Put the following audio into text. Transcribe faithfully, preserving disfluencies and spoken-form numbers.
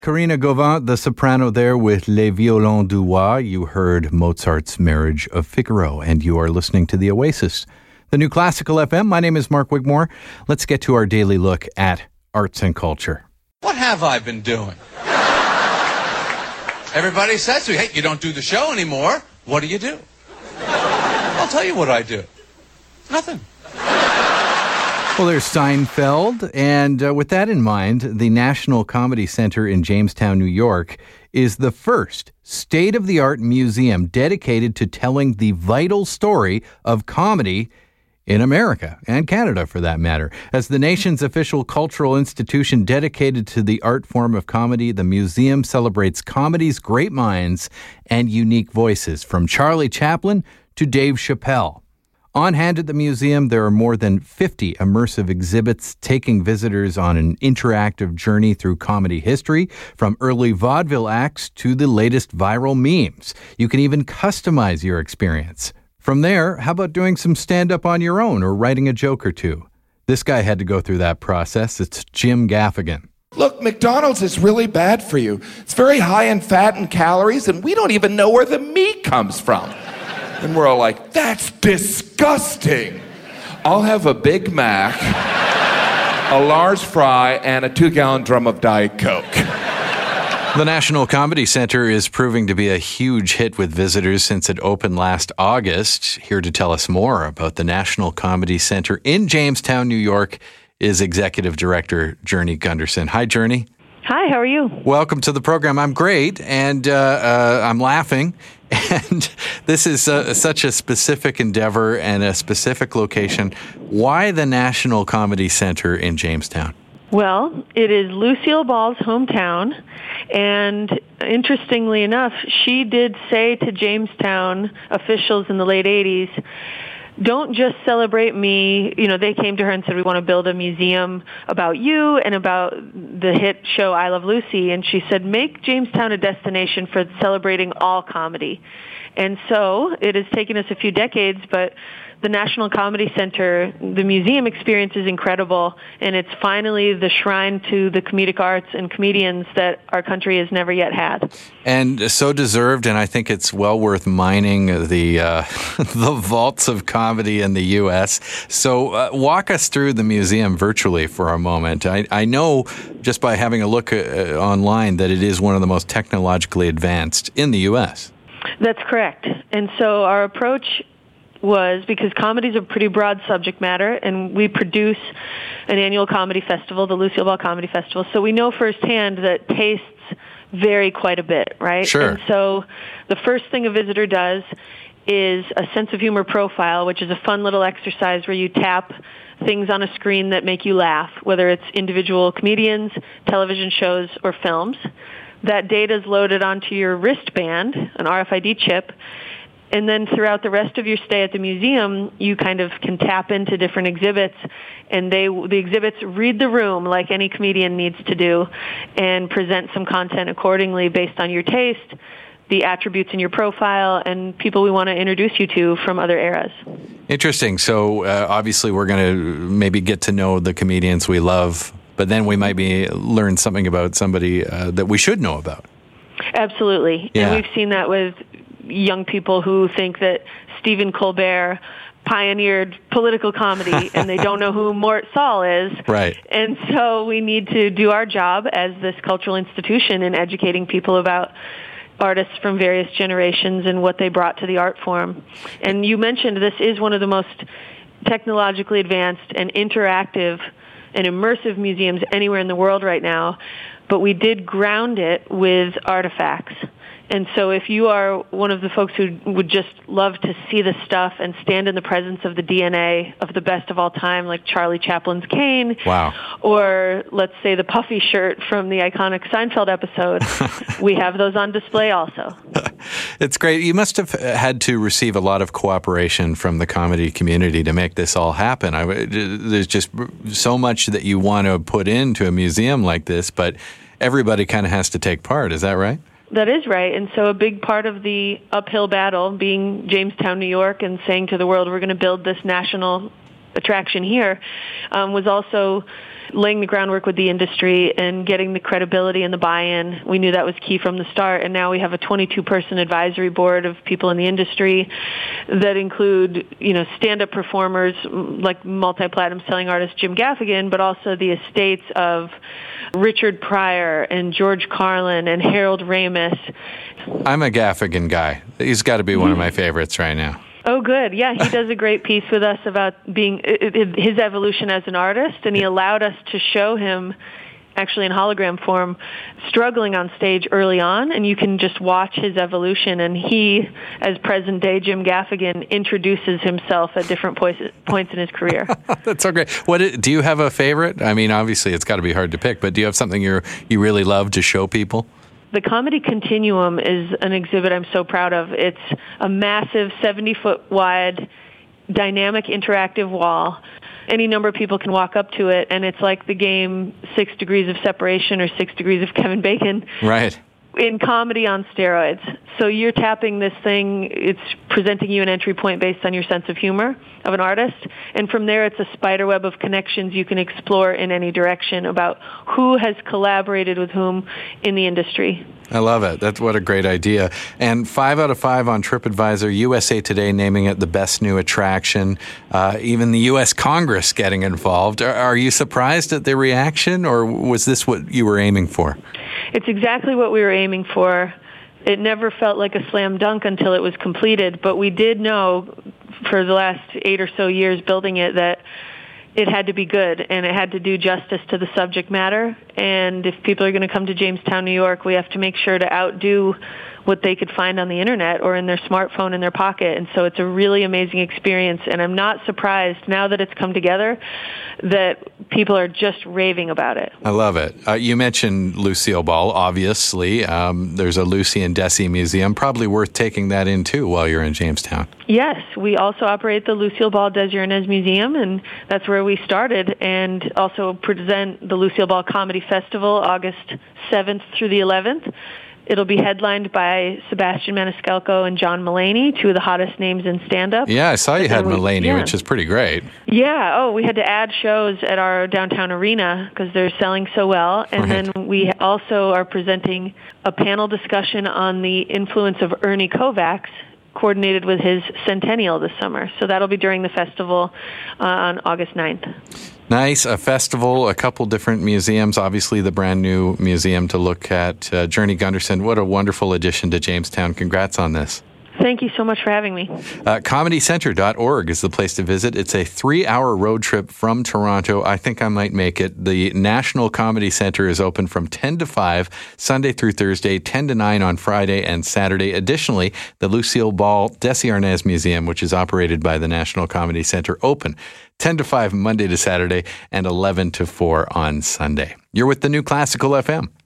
Karina Gauvin, the soprano there with Les Violons du Roi. You heard Mozart's Marriage of Figaro, and you are listening to The Oasis, the new classical F M. My name is Mark Wigmore. Let's get to our daily look at arts and culture. What have I been doing? Everybody says to me, hey, you don't do the show anymore. What do you do? I'll tell you what I do. Nothing. Well, there's Seinfeld, and uh, with that in mind, the National Comedy Center in Jamestown, New York, is the first state-of-the-art museum dedicated to telling the vital story of comedy in America, and Canada for that matter. As the nation's official cultural institution dedicated to the art form of comedy, the museum celebrates comedy's great minds and unique voices, from Charlie Chaplin to Dave Chappelle. On hand at the museum, there are more than fifty immersive exhibits taking visitors on an interactive journey through comedy history, from early vaudeville acts to the latest viral memes. You can even customize your experience. From there, how about doing some stand-up on your own or writing a joke or two? This guy had to go through that process. It's Jim Gaffigan. Look, McDonald's is really bad for you. It's very high in fat and calories, and we don't even know where the meat comes from. And we're all like, that's disgusting. I'll have a Big Mac, a large fry, and a two-gallon drum of Diet Coke. The National Comedy Center is proving to be a huge hit with visitors since it opened last August. Here to tell us more about the National Comedy Center in Jamestown, New York, is Executive Director Journey Gunderson. Hi, Journey. Hi, how are you? Welcome to the program. I'm great, and uh, uh, I'm laughing. And this is uh, such a specific endeavor and a specific location. Why the National Comedy Center in Jamestown? Well, it is Lucille Ball's hometown, and interestingly enough, she did say to Jamestown officials in the late eighties, don't just celebrate me. You know, they came to her and said, we want to build a museum about you and about the hit show I Love Lucy. And she said, make Jamestown a destination for celebrating all comedy. And so it has taken us a few decades, but the National Comedy Center, the museum experience is incredible, and it's finally the shrine to the comedic arts and comedians that our country has never yet had. And so deserved, and I think it's well worth mining the uh, the vaults of comedy in the U S. So uh, walk us through the museum virtually for a moment. I, I know just by having a look uh, online that it is one of the most technologically advanced in the U S. That's correct. And so our approach was, because comedy is a pretty broad subject matter, and we produce an annual comedy festival, the Lucille Ball Comedy Festival, so we know firsthand that tastes vary quite a bit, right? Sure. And so the first thing a visitor does is a sense of humor profile, which is a fun little exercise where you tap things on a screen that make you laugh, whether it's individual comedians, television shows, or films. That data is loaded onto your wristband, an R F I D chip, and then throughout the rest of your stay at the museum, you kind of can tap into different exhibits, and they the exhibits read the room like any comedian needs to do and present some content accordingly based on your taste, the attributes in your profile, and people we want to introduce you to from other eras. Interesting. So uh, obviously we're going to maybe get to know the comedians we love, but then we might be learn something about somebody uh, that we should know about. Absolutely. Yeah. And we've seen that with young people who think that Stephen Colbert pioneered political comedy and they don't know who Mort Saul is. Right. And so we need to do our job as this cultural institution in educating people about artists from various generations and what they brought to the art form. And you mentioned this is one of the most technologically advanced and interactive and immersive museums anywhere in the world right now, but we did ground it with artifacts. And so if you are one of the folks who would just love to see the stuff and stand in the presence of the D N A of the best of all time, like Charlie Chaplin's cane, wow, or let's say the puffy shirt from the iconic Seinfeld episode, we have those on display also. It's great. You must have had to receive a lot of cooperation from the comedy community to make this all happen. I, there's just so much that you want to put into a museum like this, but everybody kind of has to take part. Is that right? That is right. And so a big part of the uphill battle, being Jamestown, New York, and saying to the world, we're going to build this national attraction here, um, was also laying the groundwork with the industry and getting the credibility and the buy-in. We knew that was key from the start, and now we have a twenty-two person advisory board of people in the industry that include, you know, stand-up performers like multi-platinum selling artist Jim Gaffigan, but also the estates of Richard Pryor and George Carlin and Harold Ramis. I'm a Gaffigan guy. He's got to be one of my favorites right now. Oh, good. Yeah, he does a great piece with us about being his evolution as an artist, and he allowed us to show him, actually in hologram form, struggling on stage early on, and you can just watch his evolution. And he, as present-day Jim Gaffigan, introduces himself at different points points in his career. That's so great. What do you have a favorite? I mean, obviously, it's got to be hard to pick, but do you have something you you really love to show people? The Comedy Continuum is an exhibit I'm so proud of. It's a massive seventy-foot wide, dynamic, interactive wall. Any number of people can walk up to it, and it's like the game Six Degrees of Separation or Six Degrees of Kevin Bacon. Right. In comedy on steroids. So you're tapping this thing, it's presenting you an entry point based on your sense of humor of an artist, and from there it's a spider web of connections you can explore in any direction about who has collaborated with whom in the industry. I love it. That's what a great idea. And five out of five on TripAdvisor, U S A Today naming it the best new attraction, uh, even the U S Congress getting involved. Are, are you surprised at the reaction, or was this what you were aiming for? It's exactly what we were aiming for. It never felt like a slam dunk until it was completed, but we did know for the last eight or so years building it that it had to be good, and it had to do justice to the subject matter. And if people are going to come to Jamestown, New York, we have to make sure to outdo what they could find on the internet or in their smartphone in their pocket. And so it's a really amazing experience, and I'm not surprised now that it's come together that people are just raving about it. I love it. Uh, you mentioned Lucille Ball, obviously. Um, there's a Lucy and Desi Museum. Probably worth taking that in, too, while you're in Jamestown. Yes, we also operate the Lucille Ball Desi Arnaz Museum, and that's where we started, and also present the Lucille Ball Comedy Festival August seventh through the eleventh. It'll be headlined by Sebastian Maniscalco and John Mulaney, two of the hottest names in stand-up. Yeah, I saw you had we, Mulaney, yeah. which is pretty great. Yeah. Oh, we had to add shows at our downtown arena because they're selling so well. And Right. then we also are presenting a panel discussion on the influence of Ernie Kovacs, coordinated with his centennial this summer. So that'll be during the festival uh, on August ninth. Nice. A festival, a couple different museums, obviously the brand new museum to look at. Uh, Journey Gunderson, what a wonderful addition to Jamestown. Congrats on this. Thank you so much for having me. Uh, comedy center dot org is the place to visit. It's a three-hour road trip from Toronto. I think I might make it. The National Comedy Center is open from ten to five, Sunday through Thursday, ten to nine on Friday and Saturday. Additionally, the Lucille Ball Desi Arnaz Museum, which is operated by the National Comedy Center, open ten to five Monday to Saturday and eleven to four on Sunday. You're with the New Classical F M.